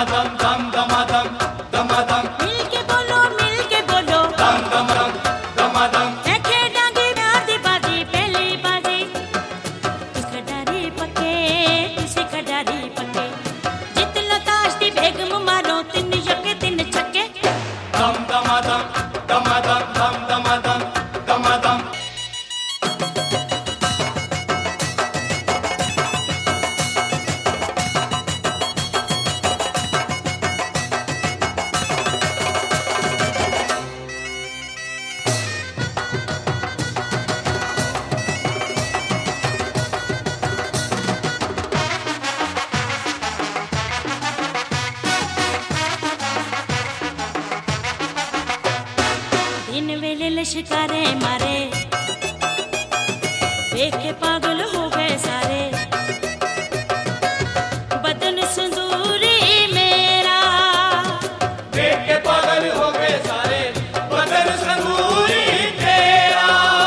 दमादम दम दमादम दमादम मिल के बोलो दम दमादम दमादम देखे डांगी आधी बाजी पहली बाजी खडारी पके तुसी खडारी पके जित लताश दी बेगम मारो तीन यके तीन छक्के दम दमादम दमादम दम दमादम दमादम दिन वेले लश्कारे मारे देख के पागल हो गए सारे बदन संदूरी मेरा देख के पागल हो गए सारे बदन संदूरी तेरा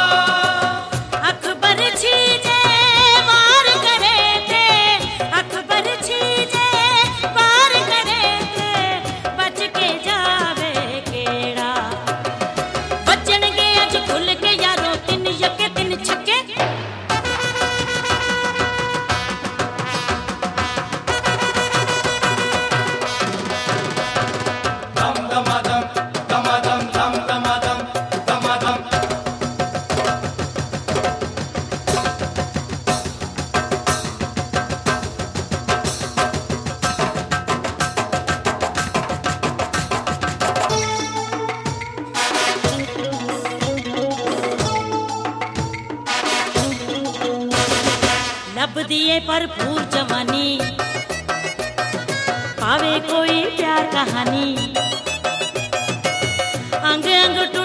अकबर छीजे वार करे थे अकबर छीजे वार करे थे बच के जावे केड़ा बचन के अज खुल के यारो तीन यके तीन छक्के दम दमादम दमादम दम दमादम दमादम लब दिए भरपूर जवानी पावे कोई प्यार कहानी अंग अंग